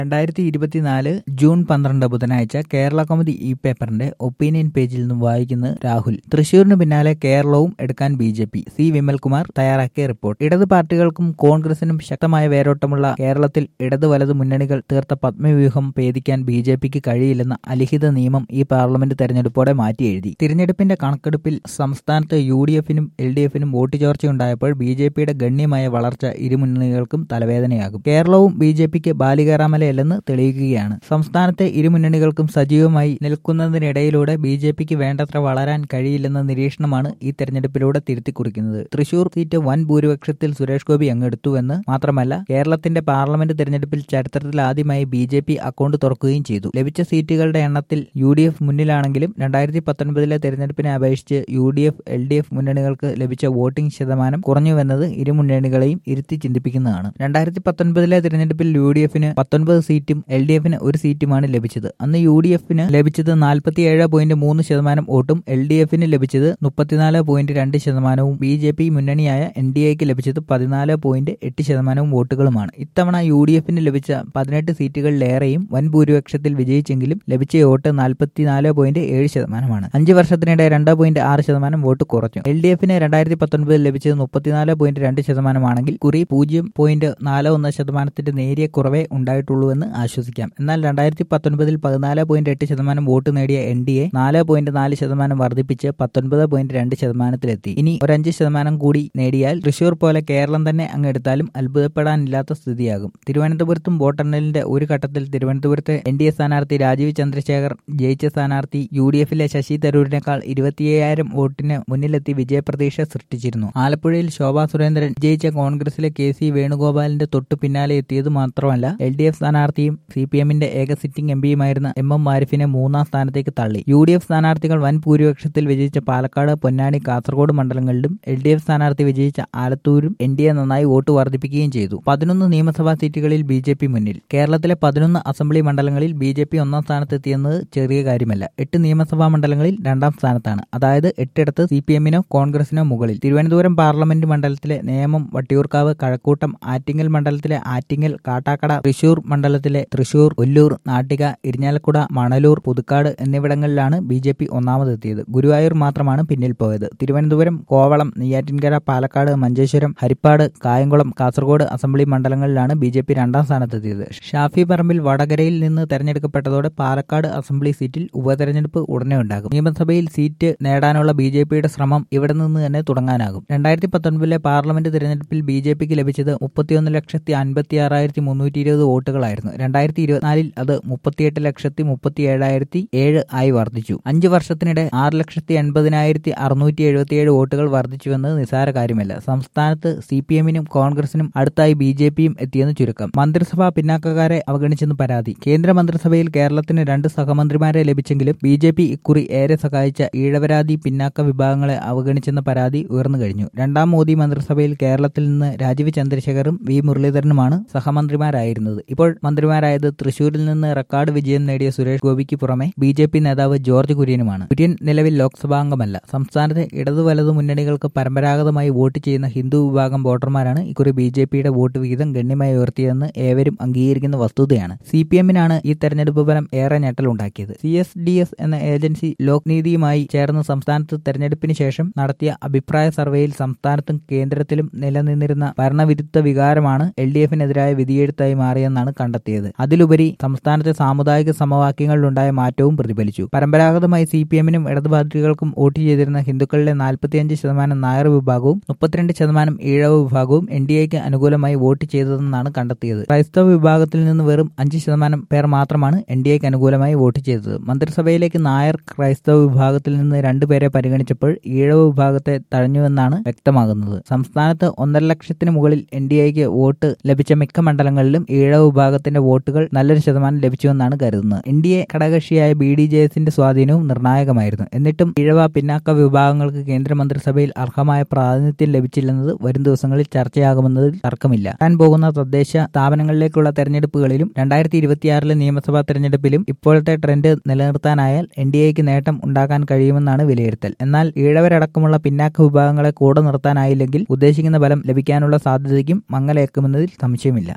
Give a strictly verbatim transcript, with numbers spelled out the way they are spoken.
രണ്ടായിരത്തി ഇരുപത്തിനാല് ജൂൺ പന്ത്രണ്ട് ബുധനാഴ്ച കേരള കൗമുദി ഇ പേപ്പറിന്റെ ഒപ്പീനിയൻ പേജിൽ നിന്നും വായിക്കുന്നത് രാഹുൽ. തൃശൂരിന് പിന്നാലെ കേരളവും എടുക്കാൻ B J P. C Vimalkumar തയ്യാറാക്കിയ റിപ്പോർട്ട്. ഇടത് പാർട്ടികൾക്കും കോൺഗ്രസിനും ശക്തമായ വേരോട്ടമുള്ള കേരളത്തിൽ ഇടത് വലത് മുന്നണികൾ തീർത്ത പത്മവ്യൂഹം ഭേദിക്കാൻ ബി ജെ പിക്ക് കഴിയില്ലെന്ന അലിഖിത നിയമം ഈ പാർലമെന്റ് തെരഞ്ഞെടുപ്പോടെ മാറ്റിയെഴുതി. തിരഞ്ഞെടുപ്പിന്റെ കണക്കെടുപ്പിൽ സംസ്ഥാനത്ത് യു ഡി എഫിനും എൽ ഡി എഫിനും വോട്ട് ചോർച്ചയുണ്ടായപ്പോൾ ബി ജെ പിയുടെ ഗണ്യമായ വളർച്ച ഇരു മുന്നണികൾക്കും തലവേദനയാകും. കേരളവും ബി ജെ പിക്ക് ബാലികേറാമലയല്ലെന്ന് തെളിയിക്കുകയാണ്. സംസ്ഥാനത്തെ ഇരുമുന്നണികൾക്കും സജീവമായി നിൽക്കുന്നതിനിടയിലൂടെ ബി ജെ പിക്ക് വേണ്ടത്ര വളരാൻ കഴിയില്ലെന്ന നിരീക്ഷണമാണ് ഈ തെരഞ്ഞെടുപ്പിലൂടെ തിരുത്തിക്കുറിക്കുന്നത്. തൃശൂർ സീറ്റ് വൻ ഭൂരിപക്ഷത്തിൽ സുരേഷ് ഗോപി അങ്ങെടുത്തുവെന്ന് മാത്രമല്ല, കേരളത്തിന്റെ പാർലമെന്റ് തെരഞ്ഞെടുപ്പിൽ ചരിത്രത്തിലാദ്യമായി ബി ജെ പി അക്കൗണ്ട് തുറക്കുകയും ചെയ്തു. ലഭിച്ച സീറ്റുകളുടെ എണ്ണത്തിൽ യു ഡി എഫ് മുന്നിലാണെങ്കിലും രണ്ടായിരത്തി പത്തൊൻപതിലെ തെരഞ്ഞെടുപ്പിനെ അപേക്ഷിച്ച് U D F L D F മുന്നണികൾക്ക് ലഭിച്ച വോട്ടിംഗ് ശതമാനം കുറഞ്ഞുവെന്നത് ഇരു മുന്നണികളെയും ഇരുത്തി ചിന്തിപ്പിക്കുന്നതാണ്. രണ്ടായിരത്തി പത്തൊൻപതിലെ തെരഞ്ഞെടുപ്പിൽ യു ഡി എഫിന് പത്തൊൻപത് സീറ്റും എൽ ഡി എഫിന് ഒരു സീറ്റുമാണ് ലഭിച്ചത്. അന്ന് യു ഡി എഫിന് ലഭിച്ചത് നാൽപ്പത്തിയേഴ് പോയിന്റ് മൂന്ന് ശതമാനം വോട്ടും എൽ ഡി എഫിന് ലഭിച്ചത് മുപ്പത്തിനാല് പോയിന്റ് രണ്ട് ശതമാനവും ബി ജെ പി മുന്നണിയായ എൻ ഡി എക്ക് ലഭിച്ചത് പതിനാല് പോയിന്റ് എട്ട് ശതമാനവും വോട്ടുകളുമാണ്. ഇത്തവണ യു ഡി എഫിന് ലഭിച്ച പതിനെട്ട് സീറ്റുകളിലേറെയും വൻ ഭൂരിപക്ഷത്തിൽ വിജയിച്ചെങ്കിലും ലഭിച്ച വോട്ട് നാൽപ്പത്തിനാല് പോയിന്റ് ഏഴ് ശതമാനമാണ്. അഞ്ച് വർഷത്തിനിടെ രണ്ട് പോയിന്റ് ആറ് ശതമാനം വോട്ട് കുറഞ്ഞു. എൽ ഡി എഫിന് രണ്ടായിരത്തി പത്തൊൻപതിൽ ലഭിച്ചത് മുപ്പത്തിനാല് പോയിന്റ് രണ്ട് ശതമാനമാണെങ്കിൽ കുറി പൂജ്യം പോയിന്റ് നാല് ഒന്ന് ശതമാനത്തിന്റെ നേരിയ കുറവേ ഉണ്ടായിട്ടുള്ളൂവെന്ന് ആശ്വസിക്കാം. എന്നാൽ രണ്ടായിരത്തി പത്തൊൻപതിൽ പതിനാല് പോയിന്റ് എട്ട് ശതമാനം വോട്ട് നേടിയ എൻ ഡി എ നാല് പോയിന്റ് നാല് ശതമാനം വർദ്ധിപ്പിച്ച് പത്തൊൻപത് പോയിന്റ് രണ്ട് ശതമാനത്തിലെത്തി. ഇനി ഒരഞ്ച് ശതമാനം കൂടി നേടിയാൽ തൃശൂർ പോലെ കേരളം തന്നെ അങ്ങെടുത്താലും അത്ഭുതപ്പെടാനില്ലാത്ത സ്ഥിതിയാകും. തിരുവനന്തപുരത്തും വോട്ടെണ്ണലിന്റെ ഒരു ഘട്ടത്തിൽ തിരുവനന്തപുരത്തെ എൻ ഡി എ സ്ഥാനാർത്ഥി രാജീവ് ചന്ദ്രശേഖർ ജയിച്ച സ്ഥാനാർത്ഥി യു ഡി എഫിലെ ശശി തരൂരിനേക്കാൾ ഇരുപത്തിയ്യായിരം വോട്ടിന് മുന്നിലെത്തി വിജയപ്രതീക്ഷ സൃഷ്ടിച്ചിരുന്നു. ആലപ്പുഴയിൽ ശോഭാ സുരേന്ദ്രൻ ജയിച്ച കോൺഗ്രസിലെ കെ സി വേണുഗോപാലിന്റെ തൊട്ടു പിന്നാലെ എത്തിയത് മാത്രമല്ല, എൽ ഡി എഫ് സ്ഥാനാർത്ഥിയും സി പി എമ്മിന്റെ ഏക സിറ്റിംഗ് എം പിയുമായിരുന്ന എം എം ആരിഫിനെ മൂന്നാം സ്ഥാനത്തേക്ക് തള്ളി. യു ഡി എഫ് സ്ഥാനാർത്ഥികൾ വൻ ഭൂരിപക്ഷത്തിൽ വിജയിച്ച പാലക്കാട്, പൊന്നാനി, കാസർഗോഡ് മണ്ഡലങ്ങളിലും എൽ ഡി എഫ് സ്ഥാനാർത്ഥി വിജയിച്ച ആലത്തൂരും എൻ ഡി എ നന്നായി വോട്ട് വർദ്ധിപ്പിക്കുകയും ചെയ്തു. പതിനൊന്ന് നിയമസഭാ സീറ്റുകളിൽ ബി ജെ പി മുന്നിൽ. കേരളത്തിലെ പതിനൊന്ന് അസംബ്ലി മണ്ഡലങ്ങളിൽ ബി ജെ പി ഒന്നാം സ്ഥാനത്തെത്തിയെന്നത് ചെറിയ കാര്യമല്ല. എട്ട് നിയമസഭാ മണ്ഡലങ്ങളിൽ രണ്ടാം സ്ഥാനത്താണ്. അതായത് എട്ടിടത്ത് സി പി എമ്മിനോ കോൺഗ്രസിനോ മുകളിൽ. തിരുവനന്തപുരം പാർലമെന്റ് മണ്ഡലത്തിലെ നേമം, വട്ടിയൂർക്കാവ്, കഴക്കൂട്ടം, ആറ്റിങ്ങൽ മണ്ഡലത്തിലെ ആറ്റിങ്ങൽ, കാട്ടാക്കട, തൃശൂർ മണ്ഡലത്തിലെ തൃശൂർ, ഒല്ലൂർ, നാട്ടിക, ഇരിഞ്ഞാലക്കുട, മണലൂർ, പുതുക്കാട് എന്നിവിടങ്ങളിലാണ് ബി ജെ പി ഒന്നാമതെത്തിയത്. ഗുരുവായൂർ മാത്രമാണ് പിന്നിൽ പോയത്. തിരുവനന്തപുരം, കോവളം, നെയ്യാറ്റിൻകര, പാലക്കാട്, മഞ്ചേശ്വരം, ഹരിപ്പാട്, കായംകുളം, കാസർഗോഡ് അസംബ്ലി മണ്ഡലങ്ങളിലാണ് ബി ജെ പി രണ്ടാം സ്ഥാനത്തെത്തിയത്. ഷാഫി പറമ്പിൽ വടകരയിൽ നിന്ന് തെരഞ്ഞെടുക്കപ്പെട്ടതോടെ പാലക്കാട് അസംബ്ലി സീറ്റിൽ ഉപതെരഞ്ഞെടുപ്പ് ഉടനെ ഉണ്ടാകും. നിയമസഭയിൽ സീറ്റ് നേടാനുള്ള ബി ജെ പിയുടെ ശ്രമം ഇവിടെ നിന്ന് തന്നെ തുടങ്ങാനാകും. രണ്ടായിരത്തി പത്തൊൻപതിലെ പാർലമെന്റ് തെരഞ്ഞെടുപ്പിൽ ബി ജെ പിക്ക് ലഭിച്ചത് മുപ്പത്തിയൊന്ന് ലക്ഷത്തി അൻപത്തി ആറായിരത്തി മുന്നൂറ്റി ഇരുപത് വോട്ടുകളായിരുന്നു. രണ്ടായിരത്തി ഇരുപത്തിനാലിൽ അത് മുപ്പത്തിയെട്ട് ലക്ഷത്തി മുപ്പത്തി ഏഴായിരത്തി ഏഴ് ആയി വർദ്ധിച്ചു. അഞ്ചു വർഷത്തിനിടെ ആറ് ലക്ഷത്തി എൺപതിനായിരത്തി അറുന്നൂറ്റി എഴുപത്തിയേഴ് വോട്ടുകൾ വർദ്ധിച്ചുവെന്നത് നിസാര കാര്യമല്ല. സംസ്ഥാനത്ത് സി പി എമ്മിനും കോൺഗ്രസിനും അടുത്തായി ബി ജെ പിയും എത്തിയെന്ന് ചുരുക്കം. മന്ത്രിസഭാ പിന്നാക്കക്കാരെ അവഗണിച്ചെന്ന് പരാതി. കേന്ദ്ര മന്ത്രിസഭയിൽ കേരളത്തിന് രണ്ട് സഹമന്ത്രിമാരെ ലഭിച്ചെങ്കിലും ബി ജെ പി ഇക്കുറി ഏറെ സഹായിച്ച ഈഴവരാതി പിന്നാക്ക വിഭാഗങ്ങളെ അവഗണിച്ചെന്ന പരാതി ഉയർന്നു കഴിഞ്ഞു. രണ്ടാം മോദി മന്ത്രിസഭയിൽ കേരളത്തിൽ നിന്ന് രാജീവ് ചന്ദ്രശേഖറും വി മുരളീധരനുമാണ് സഹമന്ത്രിമാരായിരുന്നത്. ഇപ്പോൾ മന്ത്രിമാരായത് തൃശൂരിൽ നിന്ന് റെക്കോർഡ് വിജയം നേടിയ സുരേഷ് ഗോപിക്ക് പുറമെ ബി ജെ പി നേതാവ് ജോർജ് കുര്യനുമാണ്. കുര്യൻ നിലവിൽ ലോക്സഭാംഗമല്ല. സംസ്ഥാനത്തെ ഇടതു വലതു മുന്നണികൾക്ക് പരമ്പരാഗതമായി വോട്ട് ചെയ്യുന്ന ഹിന്ദു വിഭാഗം വോട്ടർമാരാണ് ഇക്കുറി ബി ജെ പിയുടെ വോട്ട് വിഹിതം ഗണ്യമായി ഉയർത്തിയതെന്ന് ഏവരും അംഗീകരിക്കുന്ന വസ്തുതയാണ്. സി പി എമ്മിനാണ് ഈ തെരഞ്ഞെടുപ്പ് ഫലം ഏറെ ഞെട്ടലുണ്ടാക്കിയത്. സി എസ് ഡി എസ് എന്ന ഏജൻസി ലോക് നീതിയുമായി ചേർന്ന് സംസ്ഥാനത്ത് തെരഞ്ഞെടുപ്പിന് ശേഷം നടത്തിയ അഭിപ്രായ സർവേയിൽ സംസ്ഥാനത്തും കേന്ദ്രത്തിലും നിലനിന്നിരുന്ന ഭരണവിരുദ്ധ വികാരമാണ് എൽ ഡി എഫിനെതിരായ വിധിയെഴുത്തായി മാറിയെന്നാണ് കണ്ടെത്തിയത്. അതിലുപരി സംസ്ഥാനത്തെ സാമുദായിക സമവാക്യങ്ങളിലുണ്ടായ മാറ്റവും പ്രതിഫലിച്ചു. പരമ്പരാഗതമായി സി പി എമ്മിനും ഇടതു പാർട്ടികൾക്കും വോട്ട് ചെയ്തിരുന്ന ഹിന്ദുക്കളിലെ നാൽപ്പത്തിയഞ്ച് ശതമാനം നായർ വിഭാഗവും മുപ്പത്തിരണ്ട് ശതമാനം ഈഴവ വിഭാഗവും എൻ ഡി എക്ക് അനുകൂലമായി വോട്ട് ചെയ്തതെന്നാണ് കണ്ടെത്തിയത്. ക്രൈസ്തവ വിഭാഗത്തിൽ നിന്ന് വെറും അഞ്ച് ശതമാനം പേർ മാത്രമാണ് എൻ ഡി എക്ക് അനുകൂലമായി വോട്ട് ചെയ്തത്. മന്ത്രിസഭയിലേക്ക് നായർ ക്രൈസ്തവ വിഭാഗത്തിൽ നിന്ന് രണ്ടുപേരെ പരിഗണിച്ചപ്പോൾ ഈഴവ വിഭാഗത്തെ തഴഞ്ഞുവെന്നാണ് വ്യക്തമാകുന്നത്. സംസ്ഥാനത്ത് ഒന്നര ലക്ഷത്തിന് മുകളിൽ എൻ ഡി എക്ക് വോട്ട് ലഭിച്ച മിക്ക മണ്ഡലങ്ങളിലും ഈഴവ വിഭാഗത്തിന്റെ വോട്ടുകൾ നല്ലൊരു ശതമാനം ലഭിച്ചുവെന്നാണ് കരുതുന്നത്. എൻ ഡി എ ഘടകകക്ഷിയായ ബി ഡി ജെ എസിന്റെ സ്വാധീനവും നിർണായകമായിരുന്നു. എന്നിട്ടും ഈഴവ പിന്നാക്ക വിഭാഗങ്ങൾക്ക് കേന്ദ്രമന്ത്രിസഭയിൽ അർഹമായ പ്രാതിനിധ്യം ലഭിച്ചില്ലെന്നത് വരും ദിവസങ്ങളിൽ ചർച്ചയാകുമെന്നതിൽ തർക്കമില്ല. താൻ പോകുന്ന തദ്ദേശ സ്ഥാപനങ്ങളിലേക്കുള്ള തെരഞ്ഞെടുപ്പുകളിലും രണ്ടായിരത്തി ഇരുപത്തിയാറിലെ നിയമസഭാ തെരഞ്ഞെടുപ്പിലും ഇപ്പോഴത്തെ ട്രെൻഡ് നിലനിർത്താനായാൽ എൻ ഡി എക്ക് നേട്ടം ഉണ്ടാക്കാൻ കഴിയുമെന്നാണ് വിലയിരുത്തൽ. എന്നാൽ ഈഴവരടക്കമുള്ള പിന്നാക്ക വിഭാഗങ്ങളെ കൂടെ നിർത്താനായില്ലെങ്കിൽ ഉദ്ദേശിക്കുന്ന ഫലം ലഭിക്കാനുള്ള സാധ്യതയ്ക്കും മങ്ങലേക്കുമെന്നതിൽ സംശയമില്ല.